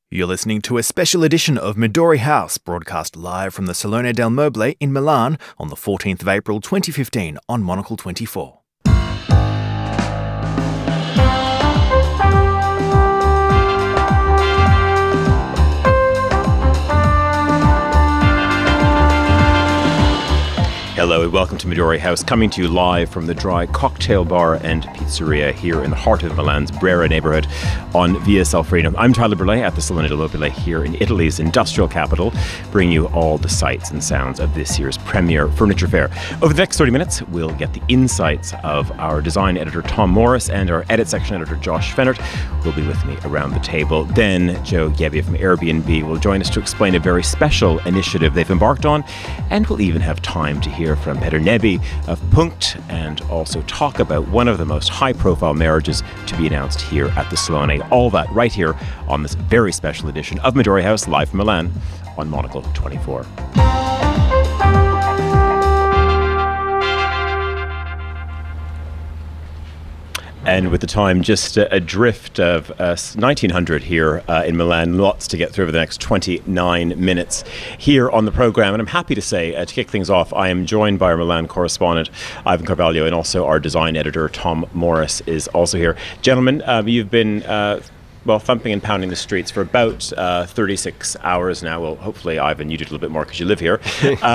You're listening to a special edition of Midori House, broadcast live from the Salone del Mobile in Milan on the 14th of April 2015 on Monocle 24. Hello and welcome to Midori House, coming to you live from the Dry Cocktail Bar and Pizzeria here in the heart of Milan's Brera neighborhood on Via Salfrino. I'm Tyler Burley at the Salone del Mobile here in Italy's industrial capital, bringing you all the sights and sounds of this year's premier furniture fair. Over the next 30 minutes, we'll get the insights of our design editor Tom Morris and our edit section editor Josh Fennert will be with me around the table. Then Joe Gebbia from Airbnb will join us to explain a very special initiative they've embarked on, and we'll even have time to hear from Peter Nebbi of Punkt and also talk about one of the most high-profile marriages to be announced here at the Salone. All that right here on this very special edition of Midori House, live from Milan on Monocle 24. And with the time just a drift of 1900 here in Milan, lots to get through over the next 29 minutes here on the program. And I'm happy to say, to kick things off, I am joined by our Milan correspondent, Ivan Carvalho, and also our design editor, Tom Morris, is also here. Gentlemen, you've been thumping and pounding the streets for about 36 hours now. Well, hopefully, Ivan, you did a little bit more because you live here.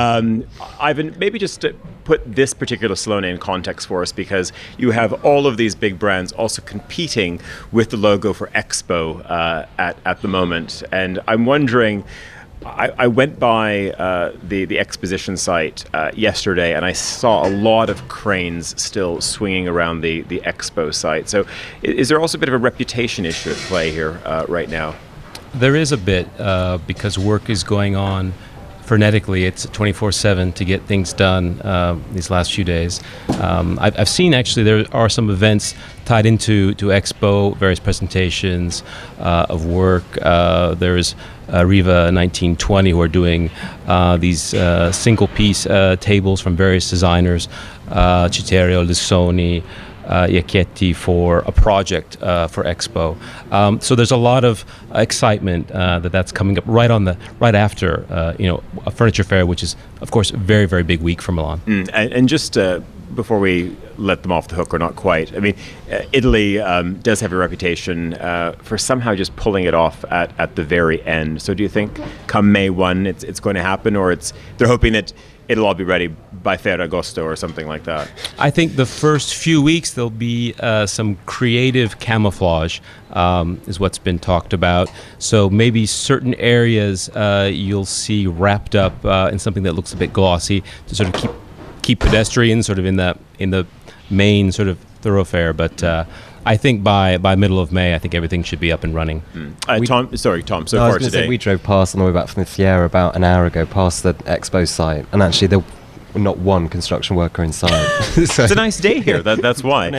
Ivan, maybe just to put this particular Salone in context for us, because you have all of these big brands also competing with the logo for Expo at the moment. And I'm wondering, I went by the exposition site yesterday, and I saw a lot of cranes still swinging around the Expo site. So is there also a bit of a reputation issue at play here right now? There is a bit, because work is going on frenetically. It's 24/7 to get things done these last few days. I've seen, actually, there are some events tied into Expo, various presentations of work. There's Riva 1920, who are doing these single-piece tables from various designers, Citerio, Lissoni, Iacchetti, for a project for Expo. So there's a lot of excitement that's coming up right after a furniture fair, which is, of course, a very, very big week for Milan. And just before we let them off the hook, or not quite, I mean, Italy does have a reputation for somehow just pulling it off at the very end. So do you think come May 1 it's going to happen, or they're hoping that it'll all be ready by Ferragosto or something like that? I think the first few weeks there'll be some creative camouflage, is what's been talked about. So maybe certain areas you'll see wrapped up in something that looks a bit glossy to sort of keep pedestrians sort of in the main sort of thoroughfare. But I think by middle of May, I think everything should be up and running. Tom, far today. We drove past on the way back from the Fiera about an hour ago, past the Expo site, and actually there not one construction worker inside. So it's a nice day here. That's why.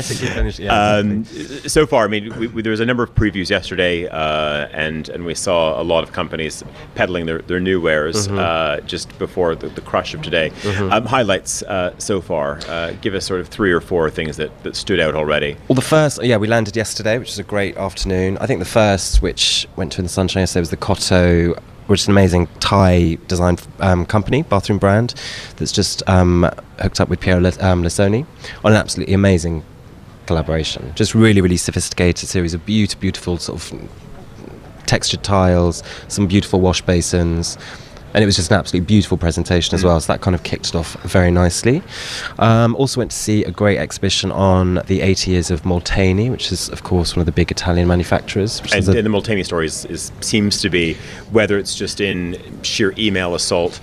So far, I mean, there was a number of previews yesterday, and we saw a lot of companies peddling their new wares just before the crush of today. Highlights so far. Give us sort of 3 or 4 things that stood out already. Well, the first, we landed yesterday, which was a great afternoon. I think the first, which went to in the sunshine yesterday, was the Cotto, which is an amazing Thai design company, bathroom brand, that's just hooked up with Piero Lissoni on an absolutely amazing collaboration. Just really, really sophisticated series of beautiful sort of textured tiles, some beautiful wash basins, and it was just an absolutely beautiful presentation as well, so that kind of kicked it off very nicely. Also went to see a great exhibition on the 80 years of Molteni, which is, of course, one of the big Italian manufacturers. And the Molteni story seems to be, whether it's just in sheer email assault,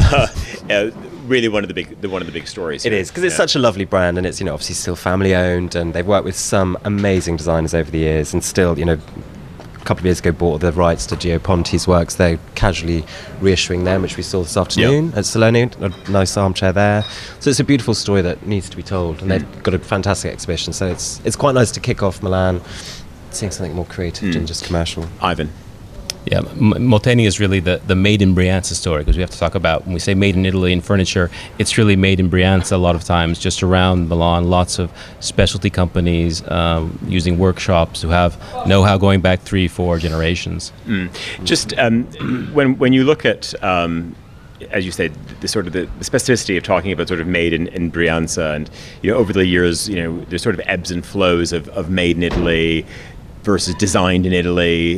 really one of the big stories. It is, because it's such a lovely brand, and it's obviously still family owned, and they've worked with some amazing designers over the years, and still a couple of years ago bought the rights to Gio Ponti's works. They're casually reissuing them, which we saw this afternoon at Salone. A nice armchair there. So it's a beautiful story that needs to be told, and they've got a fantastic exhibition. So it's quite nice to kick off Milan, seeing something more creative than just commercial. Ivan. Yeah, Molteni is really the made in Brianza story, because we have to talk about, when we say made in Italy in furniture, it's really made in Brianza a lot of times, just around Milan. Lots of specialty companies using workshops who have know-how going back 3-4 generations. Just when you look at as you said, the sort of the specificity of talking about sort of made in Brianza, and over the years, there's sort of ebbs and flows of made in Italy versus designed in Italy.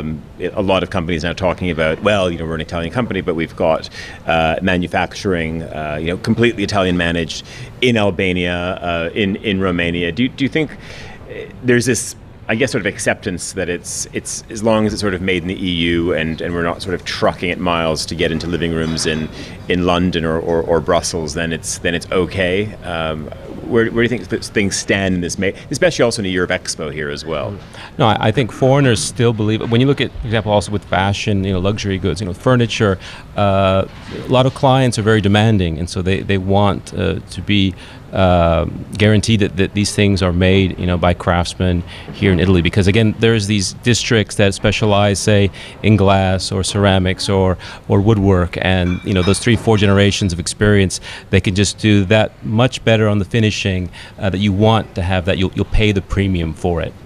A lot of companies now talking about, well, we're an Italian company, but we've got manufacturing, completely Italian managed in Albania, in Romania. Do you think there's this, I guess, sort of acceptance that it's as long as it's sort of made in the EU and we're not sort of trucking it miles to get into living rooms in London or Brussels, then it's okay? Where do you think things stand in this, especially also in a year of Expo here as well? No, I think foreigners still believe. When you look at, for example, also with fashion, luxury goods, furniture, a lot of clients are very demanding, and so they want to be guaranteed that these things are made, by craftsmen here in Italy. Because again, there's these districts that specialize, say, in glass or ceramics or woodwork, and those 3-4 generations of experience, they can just do that much better on the finishing that you want to have. That you'll pay the premium for it.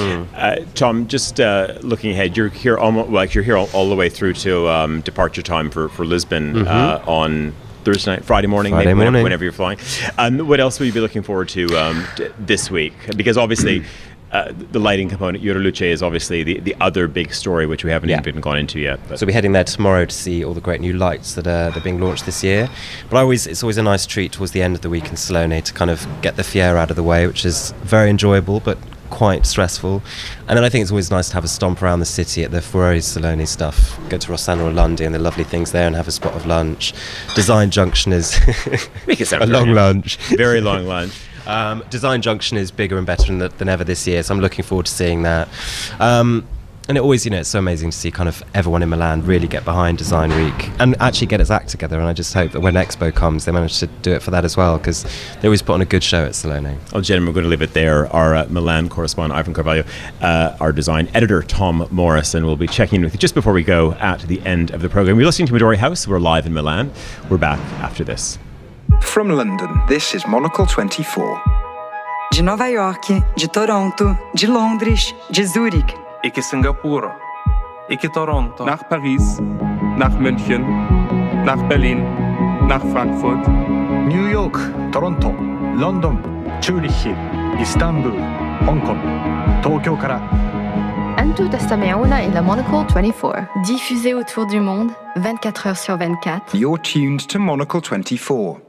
Tom, just looking ahead, you're here you're here all the way through to departure time for Lisbon on Thursday night, Friday morning, whenever you're flying. What else will you be looking forward to this week? Because obviously the lighting component, Euroluce, is obviously the other big story, which we haven't even gone into yet. But. So we're heading there tomorrow to see all the great new lights that are being launched this year. But it's always a nice treat towards the end of the week in Salone to kind of get the Fiera out of the way, which is very enjoyable, but quite stressful. And then I think it's always nice to have a stomp around the city at the Furore Salone stuff. Go to Rossano Orlandi and the lovely things there and have a spot of lunch. Design Junction is a long lunch. Very long lunch. Design Junction is bigger and better than ever this year, so I'm looking forward to seeing that. And it always, it's so amazing to see kind of everyone in Milan really get behind Design Week and actually get its act together. And I just hope that when Expo comes, they manage to do it for that as well, because they always put on a good show at Salone. Well, gentlemen, we're going to leave it there. Our Milan correspondent, Ivan Carvalho, our design editor, Tom Morris, and we'll be checking in with you just before we go at the end of the program. You're listening to Midori House. We're live in Milan. We're back after this. From London, this is Monocle 24. De Nova York, de Toronto, de Londres, de Zurich. Ik Singapore, ik Toronto, nach Paris, nach München, nach Berlin, nach Frankfurt, New York, Toronto, London, Zurich, Istanbul, Hong Kong, Tokyoから. أنتم تستمعون إلى Monocle 24, diffusé autour du monde 24 heures sur 24. You're tuned to Monocle 24.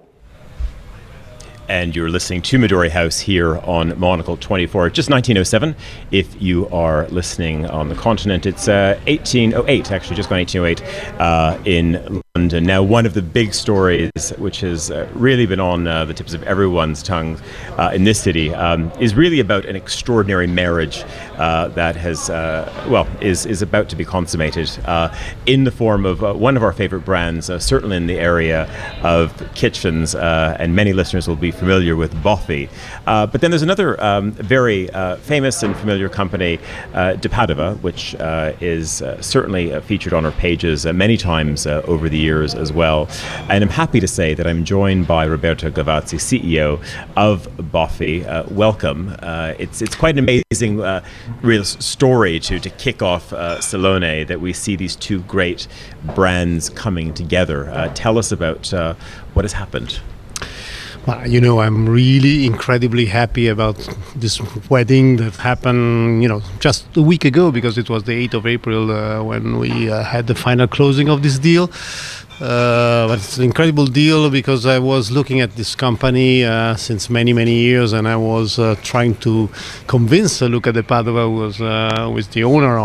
And you're listening to Midori House here on Monocle 24. Just 1907 if you are listening on the continent. It's 1808, actually, just gone 1808 in London. Now, one of the big stories, which has really been on the tips of everyone's tongue in this city, is really about an extraordinary marriage that has, is about to be consummated in the form of one of our favorite brands, certainly in the area of kitchens, and many listeners will be familiar with Boffi. But then there's another very famous and familiar company, De Padova, which is certainly featured on our pages many times over the years as well. And I'm happy to say that I'm joined by Roberto Gavazzi, CEO of Boffi. Welcome. It's quite an amazing real story to kick off Salone, that we see these two great brands coming together. Tell us about what has happened. Well, I'm really incredibly happy about this wedding that happened, just a week ago, because it was the 8th of April when we had the final closing of this deal. But it's an incredible deal because I was looking at this company since many, many years, and I was trying to convince Luca De Padova, who was the owner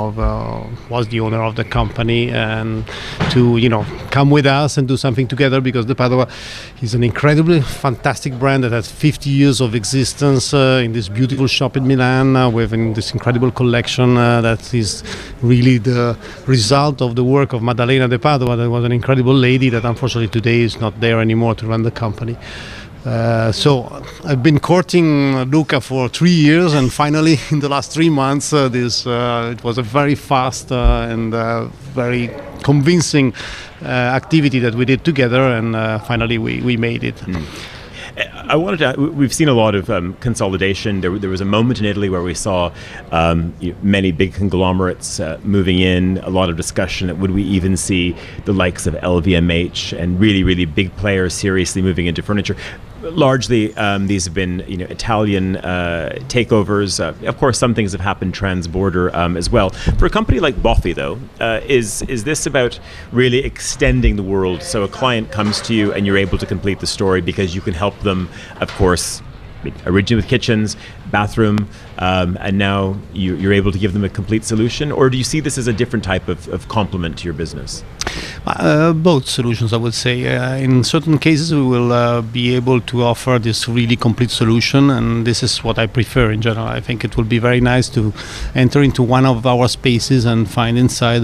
of the company, and to come with us and do something together, because De Padova is an incredibly fantastic brand that has 50 years of existence in this beautiful shop in Milan with this incredible collection that is really the result of the work of Maddalena De Padova, that was an incredible lady that unfortunately today is not there anymore to run the company. So I've been courting Luca for 3 years, and finally, in the last 3 months, it was a very fast and very convincing activity that we did together, and finally we made it. I wanted to. We've seen a lot of consolidation. There was a moment in Italy where we saw many big conglomerates moving in. A lot of discussion that would we even see the likes of LVMH and really big players seriously moving into furniture. Largely, these have been Italian takeovers. Of course, some things have happened trans-border as well. For a company like Boffi, though, is this about really extending the world? So a client comes to you and you're able to complete the story because you can help them, of course, originally with kitchens, bathroom, and now you're able to give them a complete solution? Or do you see this as a different type of complement to your business? Both solutions, I would say. In certain cases, we will be able to offer this really complete solution, and this is what I prefer in general. I think it will be very nice to enter into one of our spaces and find inside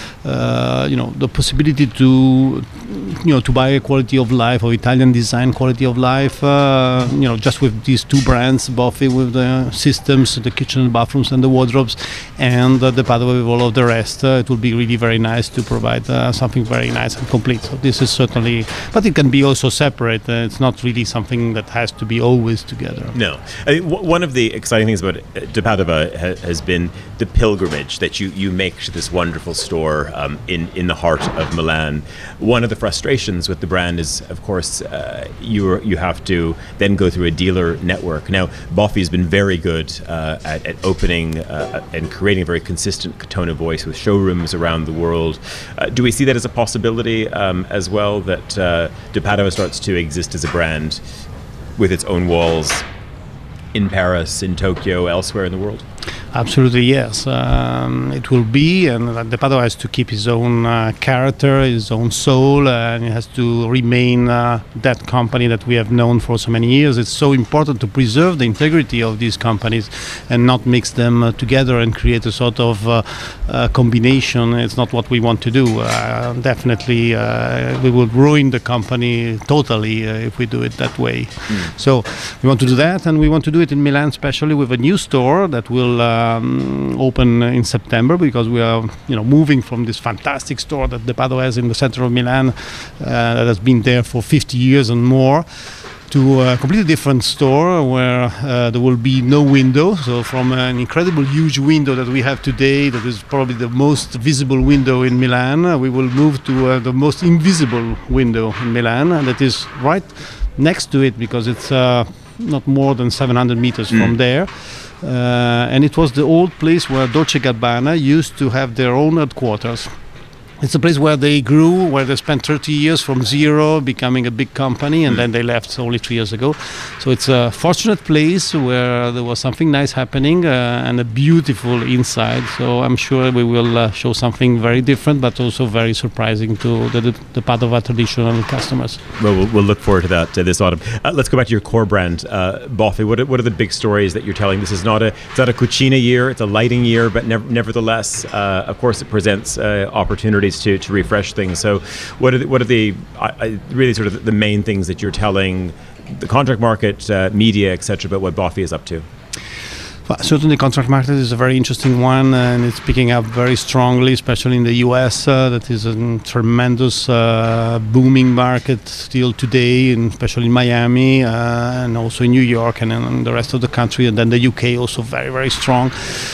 the possibility to buy a quality of life, or Italian design quality of life, just with these two brands, Boffi with the systems, the kitchen and bathrooms and the wardrobes, and the Padova with all of the rest. It will be really very nice to provide something very nice and complete. So this is certainly, but it can be also separate. It's not really something that has to be always together. No. One of the exciting things about De Padova has been the pilgrimage that you make to this wonderful store in the heart of Milan. One of the frustrations with the brand is, of course, you have to then go through a dealer network. Now, Boffi has been very good at opening and creating a very consistent tone of voice with showrooms around the world. Do we see that as a possibility as well, that De Padova starts to exist as a brand with its own walls in Paris, in Tokyo, elsewhere in the world? Absolutely, yes. It will be, and De Padova has to keep his own character, his own soul, and it has to remain that company that we have known for so many years. It's so important to preserve the integrity of these companies and not mix them together and create a sort of combination. It's not what we want to do. Definitely, we will ruin the company totally if we do it that way. So we want to do that, and we want to do it in Milan, especially with a new store that will open in September, because we are moving from this fantastic store that De Padova has in the center of Milan that has been there for 50 years and more, to a completely different store where there will be no window. So from an incredible huge window that we have today, that is probably the most visible window in Milan, we will move to the most invisible window in Milan, and that is right next to it, because it's not more than 700 meters from there. And it was the old place where Dolce & Gabbana used to have their own headquarters. It's a place where they grew, where they spent 30 years from zero, becoming a big company, and then they left only 3 years ago. So it's a fortunate place where there was something nice happening and a beautiful inside. So I'm sure we will show something very different, but also very surprising to the Padova traditional customers. Well, we'll look forward to that this autumn. Let's go back to your core brand, Boffi. What are the big stories that you're telling? This is not a cucina year, it's a lighting year, but nevertheless, of course, it presents opportunities to refresh things. So what are the really sort of the main things that you're telling the contract market, media, etc., about what Boffi is up to? Well, certainly the contract market is a very interesting one, and it's picking up very strongly, especially in the US. That is a tremendous booming market still today, and especially in Miami and also in New York and in the rest of the country, and then the UK also very, very strong.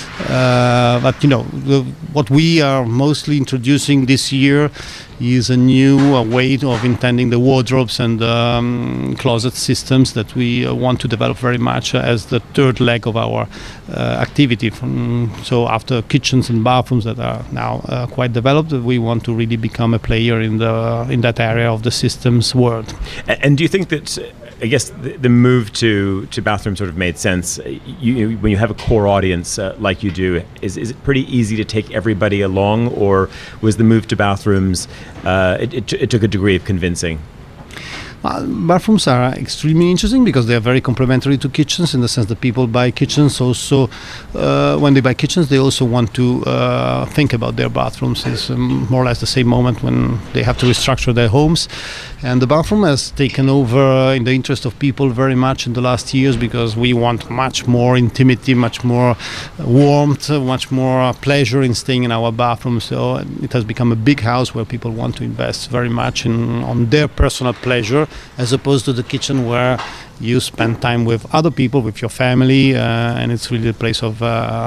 But what we are mostly introducing this year is a new way of intending the wardrobes and closet systems that we want to develop very much as the third leg of our activity. So after kitchens and bathrooms that are now quite developed, we want to really become a player in that area of the systems world. And do you think that, I guess, the move to bathrooms sort of made sense? When you have a core audience like you do, is it pretty easy to take everybody along, or was the move to bathrooms, it took a degree of convincing? Bathrooms are extremely interesting because they are very complementary to kitchens, in the sense that people buy kitchens also. When they buy kitchens, they also want to think about their bathrooms. It's more or less the same moment when they have to restructure their homes. And the bathroom has taken over in the interest of people very much in the last years, because we want much more intimacy, much more warmth, much more pleasure in staying in our bathroom. So it has become a big house where people want to invest very much on their personal pleasure, as opposed to the kitchen where you spend time with other people, with your family, and it's really a place of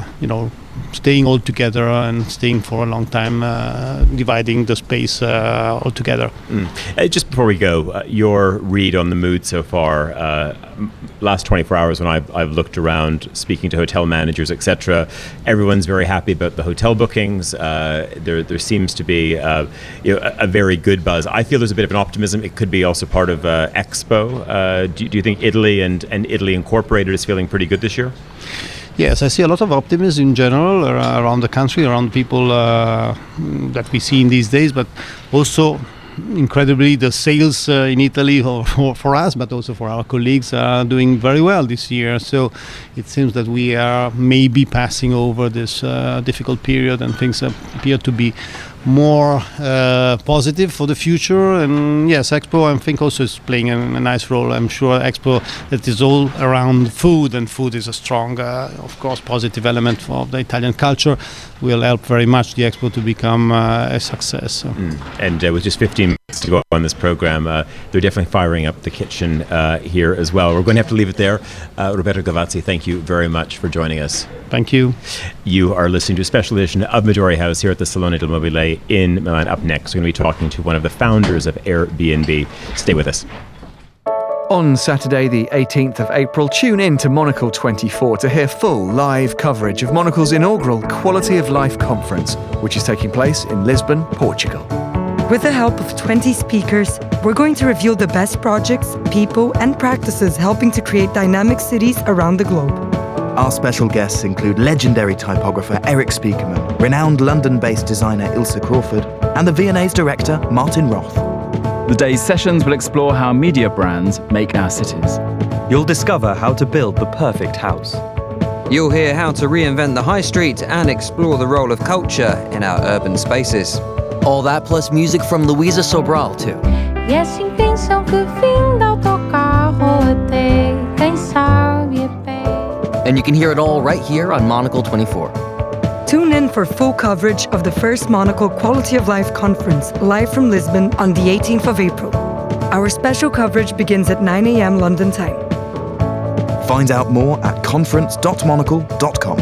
staying all together and staying for a long time, dividing the space all together. Just before we go, your read on the mood so far. Last 24 hours, when I've looked around, speaking to hotel managers, etc., everyone's very happy about the hotel bookings. There seems to be a very good buzz. I feel there's a bit of an optimism. It could be also part of Expo. Do you think Italy and Italy Incorporated is feeling pretty good this year? Yes, I see a lot of optimism in general around the country, around people that we see in these days, but also incredibly the sales in Italy for us, but also for our colleagues, are doing very well this year. So it seems that we are maybe passing over this difficult period, and things appear to be more positive for the future. And yes, Expo, I think, also is playing a nice role. I'm sure Expo, that is all around food, and food is a strong, of course, positive element for the Italian culture, will help very much the Expo to become a success. And with just 15 minutes to go on this program, they're definitely firing up the kitchen here as well. We're going to have to leave it there. Roberto Gavazzi, thank you very much for joining us. Thank you. You are listening to a special edition of Midori House here at the Salone del Mobile in Milan. Up next, we're going to be talking to one of the founders of Airbnb. Stay with us. On Saturday, the 18th of April, tune in to Monocle 24 to hear full live coverage of Monocle's inaugural Quality of Life Conference, which is taking place in Lisbon, Portugal. With the help of 20 speakers, we're going to reveal the best projects, people, and practices helping to create dynamic cities around the globe. Our special guests include legendary typographer Eric Spiekermann, renowned London-based designer Ilse Crawford, and the V&A's director Martin Roth. The day's sessions will explore how media brands make our cities. You'll discover how to build the perfect house. You'll hear how to reinvent the high street and explore the role of culture in our urban spaces. All that plus music from Luisa Sobral too. E essa intenção que vim de autocarro até quem sabe a pé. And you can hear it all right here on Monocle 24. Tune in for full coverage of the first Monocle Quality of Life Conference, live from Lisbon on the 18th of April. Our special coverage begins at 9 a.m. London time. Find out more at conference.monocle.com.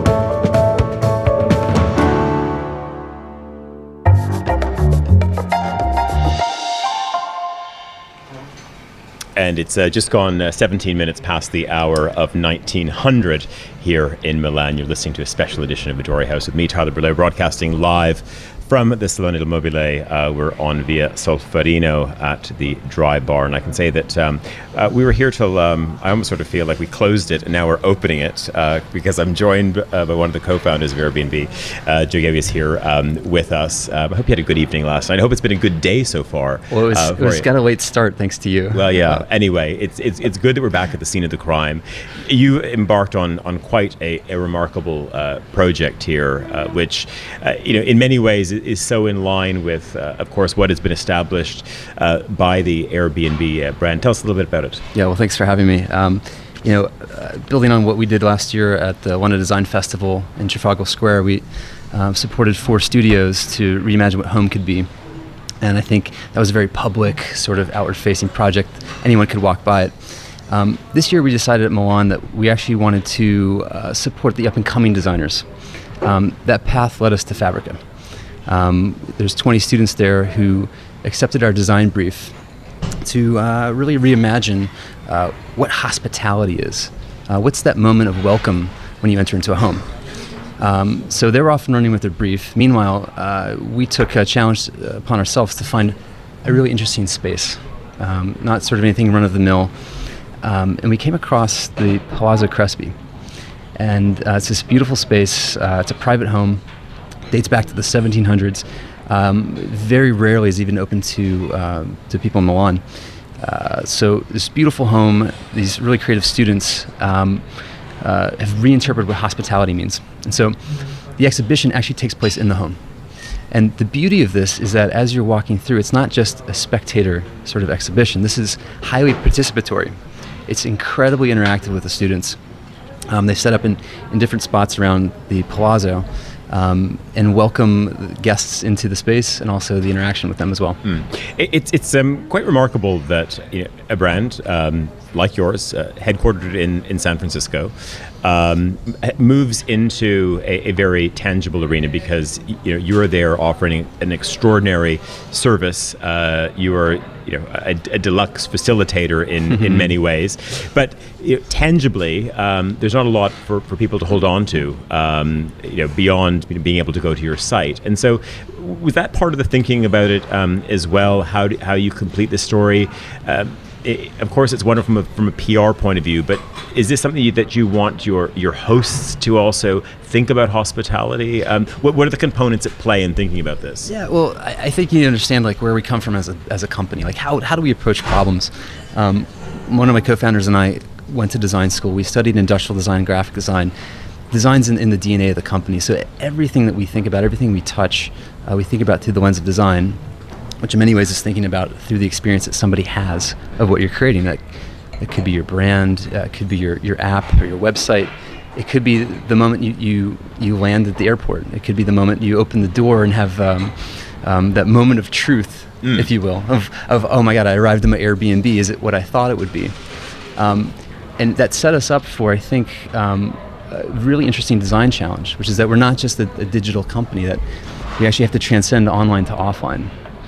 And it's just gone 17 minutes past the hour of 1900 here in Milan. You're listening to a special edition of Midori House with me, Tyler Berlot, broadcasting live from the Salone del Mobile. We're on Via Solferino at the Dry Bar. And I can say that we were here till, I almost sort of feel like we closed it and now we're opening it because I'm joined by one of the co-founders of Airbnb. Joe Gebbia is here with us. I hope you had a good evening last night. I hope it's been a good day so far. Well, it was got a late start thanks to you. Well, yeah. Anyway, it's good that we're back at the scene of the crime. You embarked on quite a remarkable project here, which, in many ways is so in line with, of course, what has been established by the Airbnb brand. Tell us a little bit about it. Yeah, well, thanks for having me. Building on what we did last year at the London Design Festival in Trafalgar Square, we supported 4 studios to reimagine what home could be. And I think that was a very public, sort of outward-facing project. Anyone could walk by it. This year we decided at Milan that we actually wanted to support the up-and-coming designers. That path led us to Fabrica. There's 20 students there who accepted our design brief to really reimagine what hospitality is. What's that moment of welcome when you enter into a home? So they were off and running with their brief. Meanwhile, we took a challenge upon ourselves to find a really interesting space, not sort of anything run-of-the-mill. And we came across the Palazzo Crespi. And it's this beautiful space. It's a private home. Dates back to the 1700s. Very rarely is even open to people in Milan. So this beautiful home, these really creative students have reinterpreted what hospitality means. And so the exhibition actually takes place in the home. And the beauty of this is that as you're walking through, it's not just a spectator sort of exhibition. This is highly participatory. It's incredibly interactive with the students. They set up in different spots around the palazzo and welcome guests into the space and also the interaction with them as well. It's quite remarkable that a brand like yours, headquartered in San Francisco, moves into a very tangible arena because you are there offering an extraordinary service. You are a deluxe facilitator in many ways, but tangibly, there's not a lot for people to hold on to, beyond being able to go to your site. And so, was that part of the thinking about it as well? How you complete the story? Of course, it's wonderful from a PR point of view, but is this something that you want your hosts to also think about hospitality? What are the components at play in thinking about this? Yeah, well, I think you need to understand where we come from as a company. How do we approach problems? One of my co-founders and I went to design school. We studied industrial design, graphic design. Design's in the DNA of the company. So everything that we think about, everything we touch, we think about through the lens of design, which in many ways is thinking about through the experience that somebody has of what you're creating. That it could be your brand, it could be your app or your website. It could be the moment you land at the airport. It could be the moment you open the door and have that moment of truth, if you will, of oh my God, I arrived at my Airbnb. Is it what I thought it would be? And that set us up for, I think, a really interesting design challenge, which is that we're not just a digital company, that we actually have to transcend online to offline.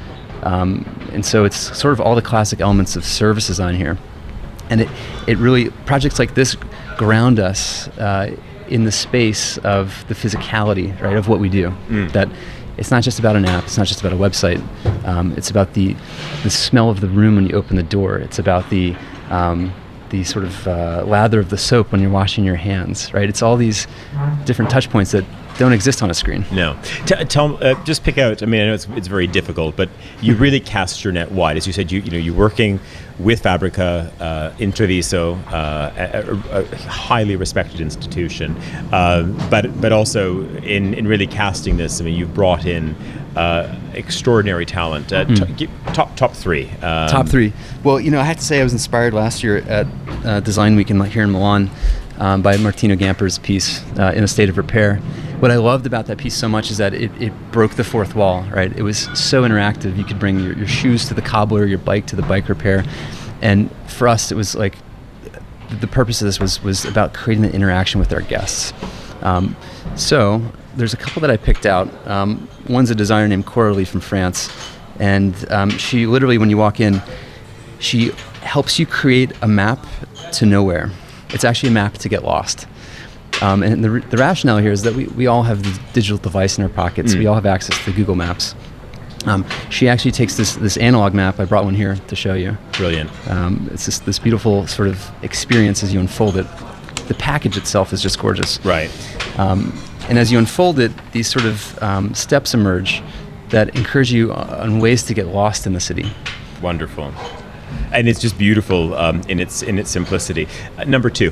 And so it's sort of all the classic elements of service design here. And it really, projects like this ground us in the space of the physicality, right, of what we do. That it's not just about an app, it's not just about a website. It's about the smell of the room when you open the door. It's about the sort of lather of the soap when you're washing your hands, right? It's all these different touch points that don't exist on a screen. No. Just pick out, I know it's very difficult, but you really cast your net wide. As you said, you're working with Fabrica, Treviso, a highly respected institution, but also in really casting this, you've brought in extraordinary talent. Top three. Top three. Well, I have to say I was inspired last year at Design Week here in Milan by Martino Gamper's piece, In a State of Repair. What I loved about that piece so much is that it broke the fourth wall, right? It was so interactive. You could bring your shoes to the cobbler, your bike to the bike repair. And for us, it was the purpose of this was about creating an interaction with our guests. So there's a couple that I picked out. One's a designer named Coralie from France. And she literally, when you walk in, she helps you create a map to nowhere. It's actually a map to get lost. And the rationale here is that we all have the digital device in our pockets. We all have access to Google Maps. She actually takes this analog map. I brought one here to show you. Brilliant. It's this beautiful sort of experience as you unfold it. The package itself is just gorgeous. Right. And as you unfold it, these sort of steps emerge that encourage you on ways to get lost in the city. Wonderful. And it's just beautiful in its simplicity. Number two.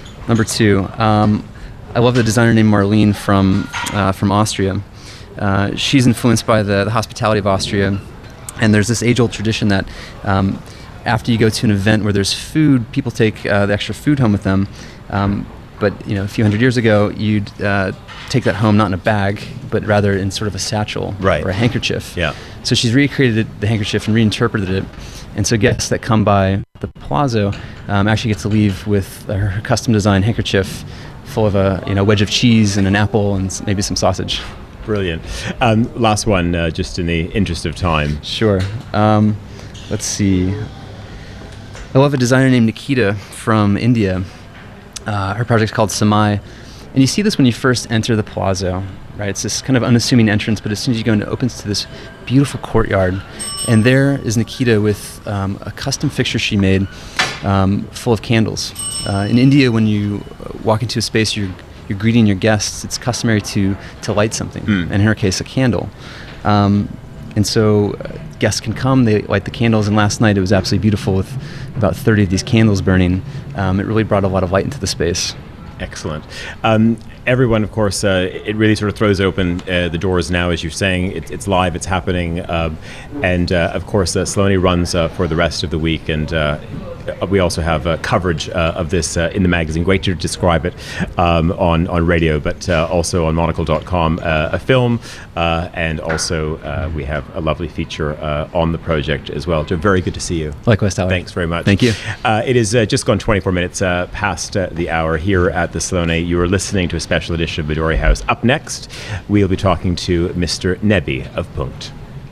I love the designer named Marlene from Austria. She's influenced by the hospitality of Austria, and there's this age-old tradition that after you go to an event where there's food, people take the extra food home with them. But a few hundred years ago, you'd take that home not in a bag, but rather in sort of a satchel or a handkerchief. Yeah. So she's recreated the handkerchief and reinterpreted it. And so guests that come by the Palazzo actually get to leave with her custom designed handkerchief full of a wedge of cheese and an apple and maybe some sausage. Brilliant. Last one, just in the interest of time. Sure. Let's see. I love a designer named Nikita from India. Her project's called Samai. And you see this when you first enter the Palazzo, right? It's this kind of unassuming entrance, but as soon as you go in, it opens to this beautiful courtyard. And there is Nikita with a custom fixture she made full of candles. In India, when you walk into a space, you're greeting your guests. It's customary to light something, and in her case, a candle. And so guests can come, they light the candles, and last night it was absolutely beautiful with about 30 of these candles burning. It really brought a lot of light into the space. Excellent. Everyone, of course, it really sort of throws open the doors now, as you're saying. It's live, it's happening. And of course, Salone runs for the rest of the week. And we also have coverage of this in the magazine. Great to describe it on radio, but also on monocle.com, a film. And also we have a lovely feature on the project as well. Joe, very good to see you. Likewise, Tyler. Thanks very much. Thank you. It is just gone 24 minutes past the hour here at the Salone. You are listening to a special edition of Midori House. Up next, we'll be talking to Mr. Nebby of Punkt.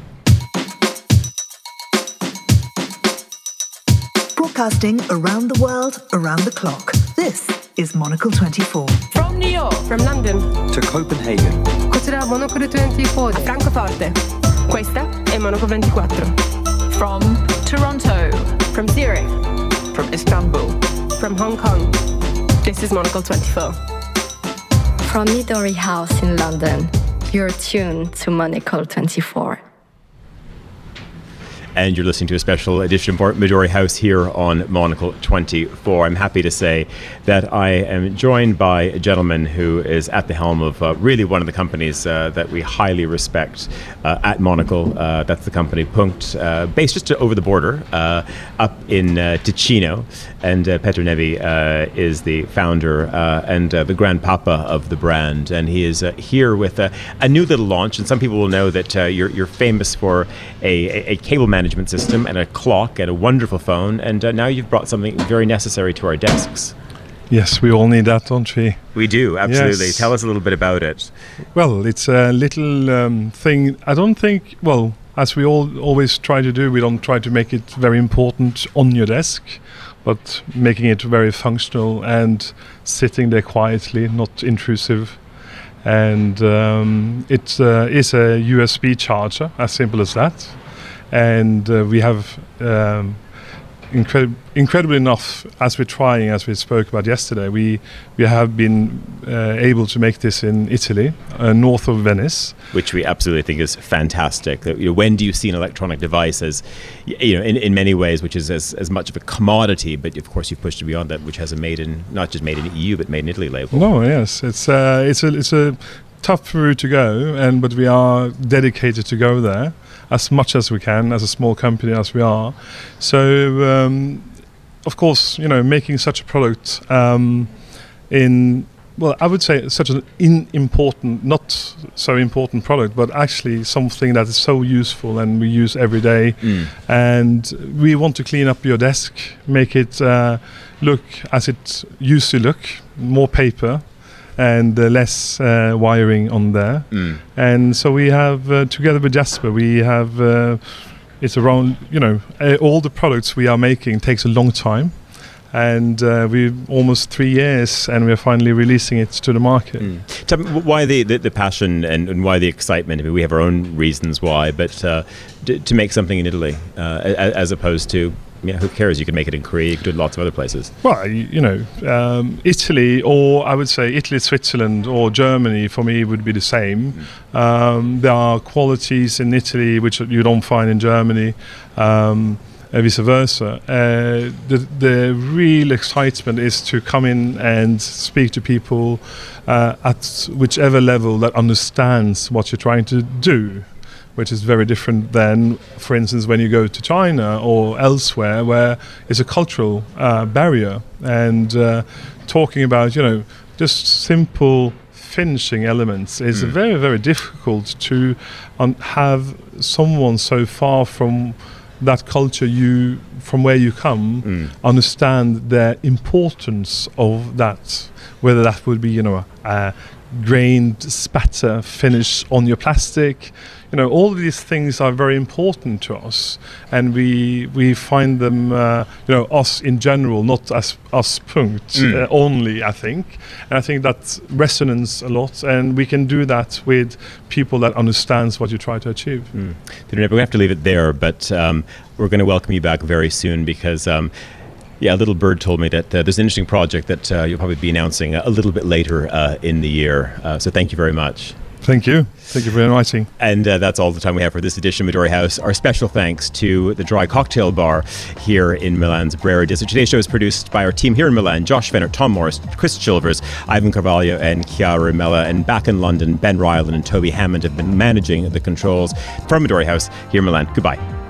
Broadcasting around the world, around the clock. This is Monocle 24. From New York, from London, to Copenhagen. questa è Monocle 24 a Francoforte. Questa è Monocle 24. From Toronto, from Zurich, From Istanbul, from Hong Kong. This is Monocle 24. From Midori House in London, you're tuned to Monocle 24. And you're listening to a special edition of Midori House here on Monocle 24. I'm happy to say that I am joined by a gentleman who is at the helm of really one of the companies that we highly respect at Monocle. That's the company Punkt, based just over the border up in Ticino. And Petr Nebby is the founder and the grandpapa of the brand. And he is here with a new little launch. And some people will know that you're famous for a cable management system and a clock and a wonderful phone. And now you've brought something very necessary to our desks. Yes, we all need that, don't we? We do, absolutely. Yes. Tell us a little bit about it. Well, it's a little thing. I don't think, well, as we always try to do, we don't try to make it very important on your desk, but making it very functional and sitting there quietly, not intrusive. And it is a USB charger, as simple as that. And we have incredibly enough, as we spoke about yesterday, we have been able to make this in Italy, north of Venice, which we absolutely think is fantastic. When do you see an electronic device as, in many ways, which is as much of a commodity, but of course you've pushed it beyond that, which has a not just made in EU, but made in Italy label. No, yes, it's a tough route to go, but we are dedicated to go there as much as we can, as a small company as we are. So, of course, making such a product I would say such an not so important product, but actually something that is so useful and we use every day. And we want to clean up your desk, make it look as it used to look, more paper and less wiring on there. And so we have, together with Jasper, we have, it's around, all the products we are making takes a long time. And we've almost 3 years, and we're finally releasing it to the market. Tell me, why the passion and why the excitement? I mean, we have our own reasons why, but to make something in Italy as opposed to, who cares? You can make it in Korea, you can do it in lots of other places. Well, Italy, or I would say Italy, Switzerland, or Germany, for me, would be the same. There are qualities in Italy which you don't find in Germany. Vice versa. The real excitement is to come in and speak to people at whichever level that understands what you're trying to do, which is very different than, for instance, when you go to China or elsewhere, where it's a cultural barrier. And talking about, just simple finishing elements is very, very difficult to have someone so far from that culture, from where you come, understand the importance of that, whether that would be a grained spatter finish on your plastic. All of these things are very important to us, and we find them, us in general, not as us Punkt only, I think. And I think that resonates a lot, and we can do that with people that understands what you try to achieve. We're going to have to leave it there, but we're going to welcome you back very soon because a little bird told me that there's an interesting project that you'll probably be announcing a little bit later in the year. So thank you very much. Thank you. Thank you for inviting. And that's all the time we have for this edition of Midori House. Our special thanks to the Dry Cocktail Bar here in Milan's Brera District. Today's show is produced by our team here in Milan: Josh Fenner, Tom Morris, Chris Chilvers, Ivan Carvalho, and Chiara Mella. And back in London, Ben Ryland and Toby Hammond have been managing the controls from Midori House here in Milan. Goodbye.